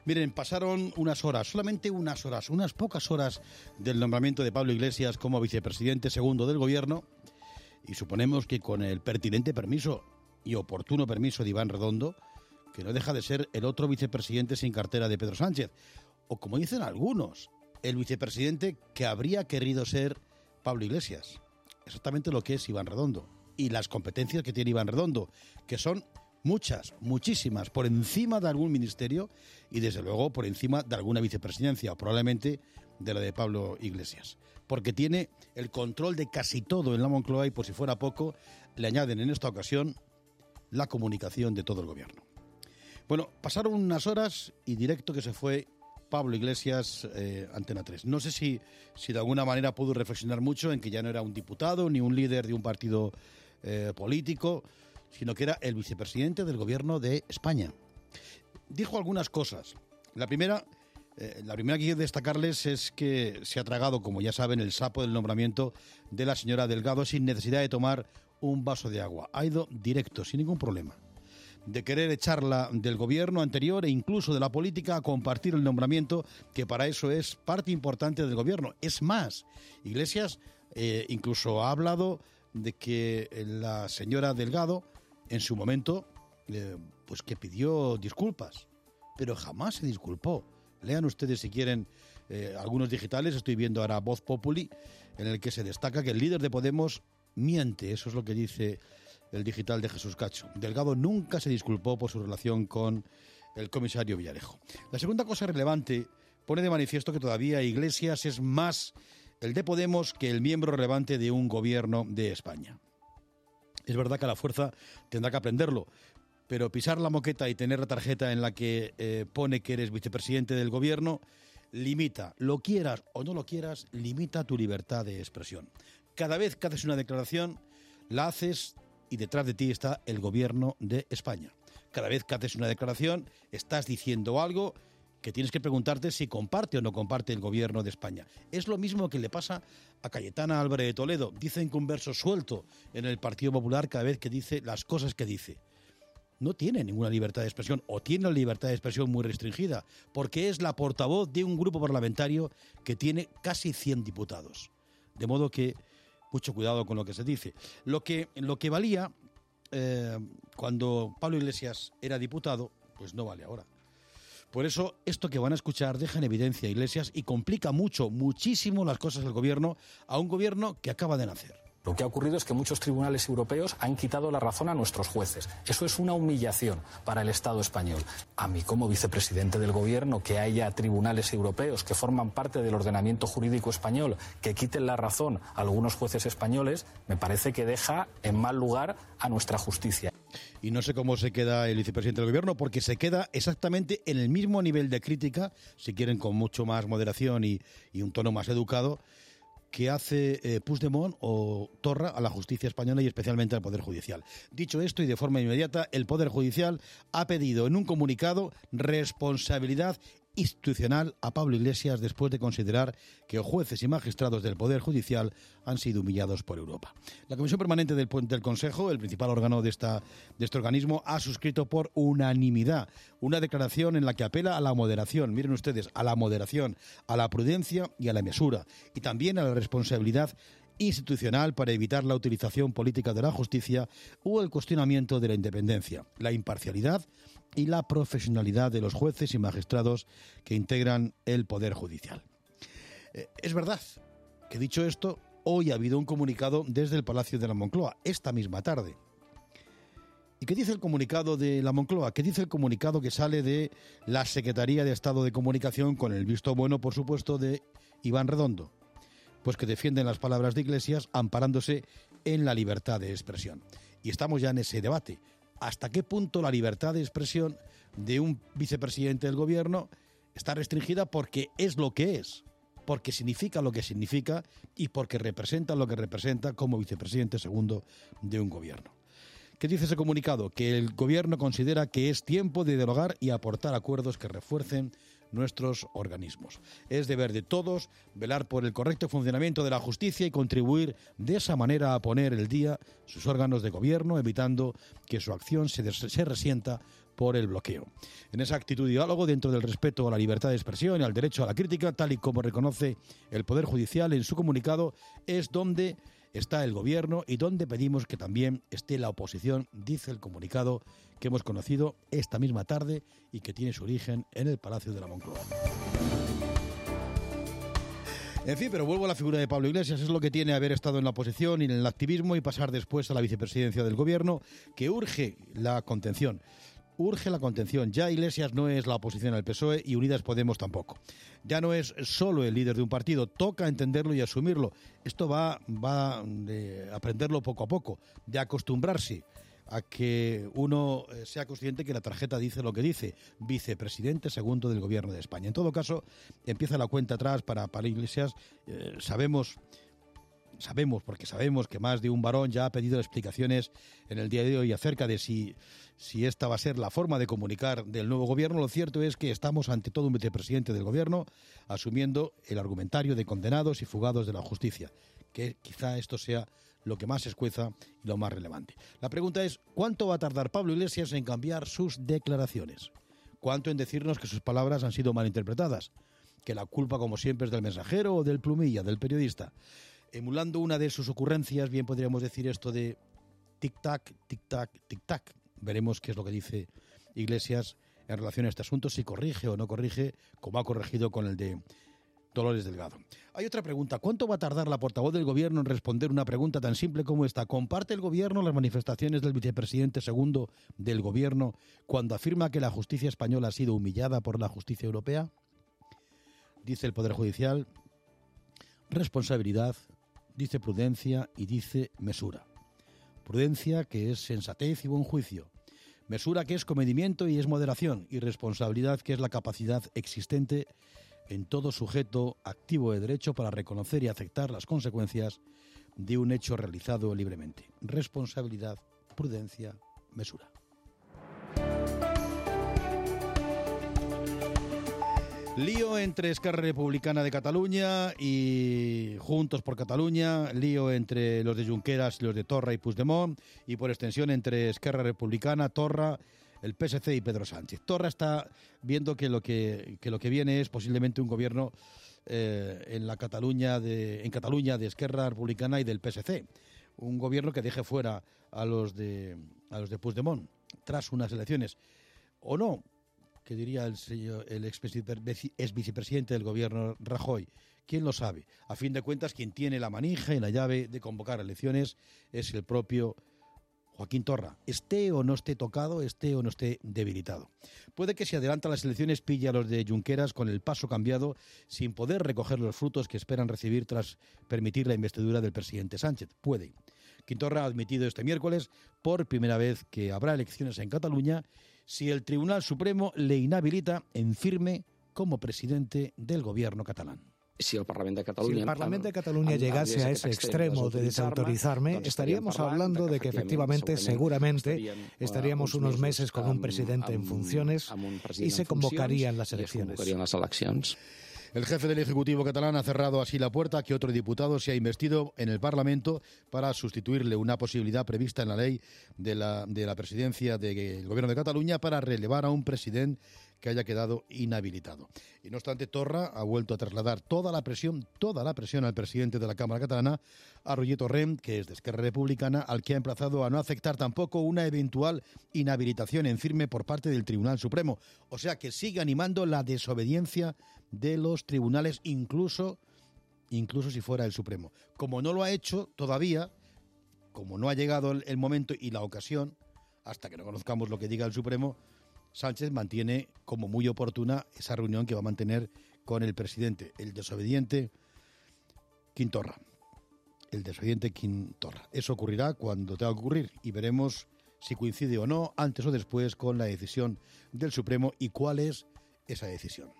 Miren, pasaron unas horas, solamente unas horas, unas pocas horas del nombramiento de Pablo Iglesias como vicepresidente segundo del Gobierno, y suponemos que con el pertinente permiso y oportuno permiso de Iván Redondo, que no deja de ser el otro vicepresidente sin cartera de Pedro Sánchez, o como dicen algunos, el vicepresidente que habría querido ser Pablo Iglesias. Exactamente lo que es Iván Redondo y las competencias que tiene Iván Redondo, que son muchas, muchísimas, por encima de algún ministerio y desde luego por encima de alguna vicepresidencia, o probablemente de la de Pablo Iglesias, porque tiene el control de casi todo en la Moncloa y, por si fuera poco, le añaden en esta ocasión la comunicación de todo el Gobierno. Bueno, pasaron unas horas y directo que se fue Pablo Iglesias, Antena 3. No sé si de alguna manera pudo reflexionar mucho en que ya no era un diputado ni un líder de un partido político, sino que era el vicepresidente del Gobierno de España. Dijo algunas cosas. La primera que quiero destacarles es que se ha tragado, como ya saben, el sapo del nombramiento de la señora Delgado sin necesidad de tomar un vaso de agua. Ha ido directo, sin ningún problema. De querer echarla del gobierno anterior e incluso de la política a compartir el nombramiento, que para eso es parte importante del gobierno. Es más, Iglesias incluso ha hablado de que la señora Delgado, en su momento, pues que pidió disculpas, pero jamás se disculpó. Lean ustedes si quieren algunos digitales, estoy viendo ahora Voz Populi, en el que se destaca que el líder de Podemos miente, eso es lo que dice el digital de Jesús Cacho. Delgado nunca se disculpó por su relación con el comisario Villarejo. La segunda cosa relevante pone de manifiesto que todavía Iglesias es más el de Podemos que el miembro relevante de un gobierno de España. Es verdad que a la fuerza tendrá que aprenderlo, pero pisar la moqueta y tener la tarjeta en la que pone que eres vicepresidente del gobierno limita, lo quieras o no lo quieras, limita tu libertad de expresión. Cada vez que haces una declaración, la haces y detrás de ti está el gobierno de España. Cada vez que haces una declaración, estás diciendo algo que tienes que preguntarte si comparte o no comparte el gobierno de España. Es lo mismo que le pasa a Cayetana Álvarez de Toledo. Dicen que un verso suelto en el Partido Popular cada vez que dice las cosas que dice. No tiene ninguna libertad de expresión, o tiene la libertad de expresión muy restringida, porque es la portavoz de un grupo parlamentario que tiene casi 100 diputados. De modo que mucho cuidado con lo que se dice. Lo que valía cuando Pablo Iglesias era diputado, pues no vale ahora. Por eso, esto que van a escuchar deja en evidencia a Iglesias y complica muchísimo las cosas del gobierno, a un gobierno que acaba de nacer. Lo que ha ocurrido es que muchos tribunales europeos han quitado la razón a nuestros jueces. Eso es una humillación para el Estado español. A mí, como vicepresidente del Gobierno, que haya tribunales europeos que forman parte del ordenamiento jurídico español que quiten la razón a algunos jueces españoles, me parece que deja en mal lugar a nuestra justicia. Y no sé cómo se queda el vicepresidente del Gobierno, porque se queda exactamente en el mismo nivel de crítica, si quieren con mucho más moderación y un tono más educado, que hace Puigdemont o Torra a la justicia española y especialmente al Poder Judicial. Dicho esto y de forma inmediata, el Poder Judicial ha pedido en un comunicado responsabilidad institucional a Pablo Iglesias después de considerar que jueces y magistrados del Poder Judicial han sido humillados por Europa. La Comisión Permanente del Consejo, el principal órgano de este organismo, ha suscrito por unanimidad una declaración en la que apela a la moderación, miren ustedes, a la moderación, a la prudencia y a la mesura, y también a la responsabilidad institucional para evitar la utilización política de la justicia o el cuestionamiento de la independencia, la imparcialidad y la profesionalidad de los jueces y magistrados que integran el Poder Judicial. Es verdad que, dicho esto, hoy ha habido un comunicado desde el Palacio de la Moncloa, esta misma tarde. ¿Y qué dice el comunicado de la Moncloa? ¿Qué dice el comunicado que sale de la Secretaría de Estado de Comunicación con el visto bueno, por supuesto, de Iván Redondo? Pues que defienden las palabras de Iglesias amparándose en la libertad de expresión. Y estamos ya en ese debate. ¿Hasta qué punto la libertad de expresión de un vicepresidente del gobierno está restringida porque es lo que es? Porque significa lo que significa y porque representa lo que representa como vicepresidente segundo de un gobierno. ¿Qué dice ese comunicado? Que el gobierno considera que es tiempo de dialogar y aportar acuerdos que refuercen nuestros organismos. Es deber de todos velar por el correcto funcionamiento de la justicia y contribuir de esa manera a poner al día sus órganos de gobierno, evitando que su acción se resienta por el bloqueo. En esa actitud de diálogo, dentro del respeto a la libertad de expresión y al derecho a la crítica, tal y como reconoce el Poder Judicial en su comunicado, es donde está el Gobierno y donde pedimos que también esté la oposición, dice el comunicado que hemos conocido esta misma tarde y que tiene su origen en el Palacio de la Moncloa. En fin, pero vuelvo a la figura de Pablo Iglesias. Es lo que tiene haber estado en la oposición y en el activismo y pasar después a la vicepresidencia del Gobierno, que urge la contención. Urge la contención. Ya Iglesias no es la oposición al PSOE y Unidas Podemos tampoco. Ya no es solo el líder de un partido. Toca entenderlo y asumirlo. Esto va de aprenderlo poco a poco, de acostumbrarse a que uno sea consciente que la tarjeta dice lo que dice, vicepresidente segundo del Gobierno de España. En todo caso, empieza la cuenta atrás para Iglesias. Sabemos que más de un varón ya ha pedido explicaciones en el día de hoy acerca de si esta va a ser la forma de comunicar del nuevo Gobierno. Lo cierto es que estamos ante todo un vicepresidente del Gobierno asumiendo el argumentario de condenados y fugados de la justicia, que quizá esto sea lo que más escueza y lo más relevante. La pregunta es, ¿cuánto va a tardar Pablo Iglesias en cambiar sus declaraciones? ¿Cuánto en decirnos que sus palabras han sido malinterpretadas? Que la culpa, como siempre, es del mensajero o del plumilla, del periodista. Emulando una de sus ocurrencias, bien podríamos decir esto de tic-tac, tic-tac, tic-tac. Veremos qué es lo que dice Iglesias en relación a este asunto, si corrige o no corrige, como ha corregido con el de Dolores Delgado. Hay otra pregunta. ¿Cuánto va a tardar la portavoz del Gobierno en responder una pregunta tan simple como esta? ¿Comparte el Gobierno las manifestaciones del vicepresidente segundo del Gobierno cuando afirma que la justicia española ha sido humillada por la justicia europea? Dice el Poder Judicial, responsabilidad, dice prudencia y dice mesura. Prudencia, que es sensatez y buen juicio. Mesura, que es comedimiento y es moderación. Y responsabilidad, que es la capacidad existente en todo sujeto activo de derecho para reconocer y aceptar las consecuencias de un hecho realizado libremente. Responsabilidad, prudencia, mesura. Lío entre Esquerra Republicana de Cataluña y Juntos por Cataluña, lío entre los de Junqueras y los de Torra y Puigdemont, y por extensión entre Esquerra Republicana, Torra, el PSC y Pedro Sánchez. Torra está viendo que lo que viene es posiblemente un gobierno en Cataluña de Esquerra Republicana y del PSC. Un gobierno que deje fuera a los de Puigdemont tras unas elecciones. ¿O no? Que diría el ex vicepresidente del gobierno Rajoy. ¿Quién lo sabe? A fin de cuentas, quien tiene la manija y la llave de convocar elecciones es el propio Joaquín Torra, esté o no esté tocado, esté o no esté debilitado. Puede que si adelanta las elecciones pille a los de Junqueras con el paso cambiado, sin poder recoger los frutos que esperan recibir tras permitir la investidura del presidente Sánchez. Puede. Joaquín Torra ha admitido este miércoles por primera vez que habrá elecciones en Cataluña si el Tribunal Supremo le inhabilita en firme como presidente del gobierno catalán. Si el Parlamento de Cataluña llegase a ese extremo de desautorizarme, estaríamos hablando de que efectivamente, seguramente, estaríamos unos meses con un presidente en funciones y se convocarían las elecciones. El jefe del Ejecutivo catalán ha cerrado así la puerta a que otro diputado sea investido en el Parlamento para sustituirle, una posibilidad prevista en la ley de la presidencia del Gobierno de Cataluña para relevar a un presidente que haya quedado inhabilitado. Y no obstante, Torra ha vuelto a trasladar toda la presión al presidente de la Cámara catalana, a Roger Torrent, que es de Esquerra Republicana, al que ha emplazado a no aceptar tampoco una eventual inhabilitación en firme por parte del Tribunal Supremo. O sea que sigue animando la desobediencia de los tribunales, incluso si fuera el Supremo. Como no lo ha hecho todavía, como no ha llegado el momento y la ocasión, hasta que no conozcamos lo que diga el Supremo, Sánchez mantiene como muy oportuna esa reunión que va a mantener con el presidente, el desobediente Quim Torra. Eso ocurrirá cuando tenga que ocurrir y veremos si coincide o no, antes o después, con la decisión del Supremo y cuál es esa decisión.